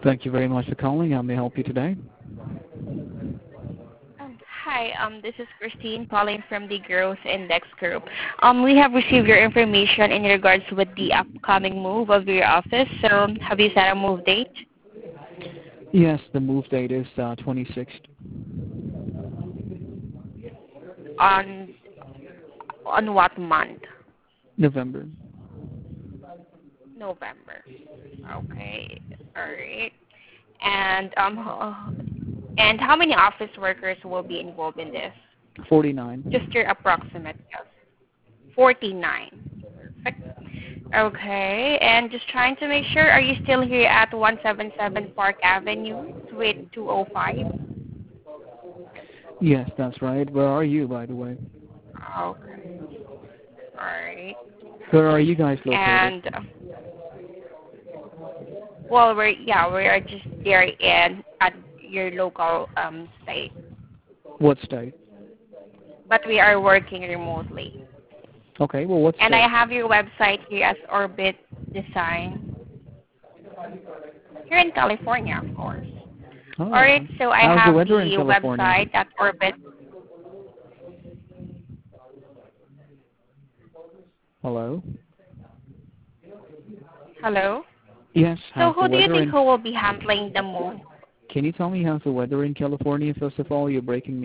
Thank you very much for calling. How may I help you today? Hi, this is Christine calling from the Growth Index Group. We have received your information in regards with the upcoming move of your office. So, have you set a move date Yes, the move date is 26th on what month? November. November. Okay, all right. And how many office workers will be involved in this? 49. Just your approximate guess. 49. Perfect. Okay, and just trying to make sure, are you still here at 177 Park Avenue, Suite 205? Yes, that's right. Where are you, by the way? Okay, alright. Where are you guys located? And, well, we are just there at your local state, What state? but we are working remotely. Okay, well, what And I state? have your website here as Orbit Design, here in California, of course. Oh, Alright, so I how's the have weather in the California? website at Orbit. Hello? Hello? Yes, So how's the who do you weather think in... who will be handling the move? Can you tell me how's the weather in California, first of all? You're breaking